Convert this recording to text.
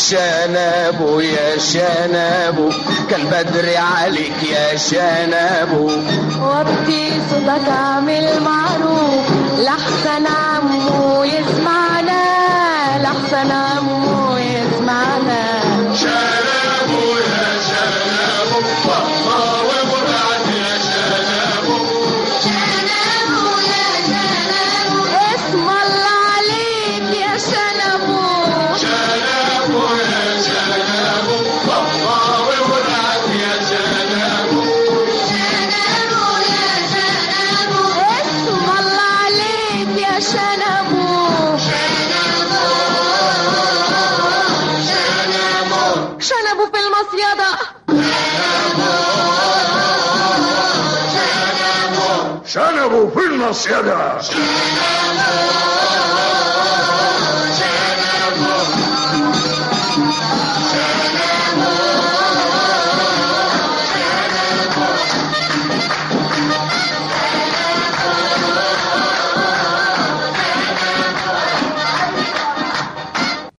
شنبو يا شنبو كالبدر عليك يا شنبو. وطي صوتك اعمل معروف لحسن عمو يسمعنا، لحسن عمو يسمعنا. شنبو يا شنبو طهطاوي وبعد يا شنبو. شنبو يا شنبو اسم الله عليك يا شنبو. شنبو يا شنبو طهطاوي وبعد يا شنبو. شنبو يا شنبو اسم الله عليك يا شنبو. شنبو في المصيدة. شنبو في المصيدة.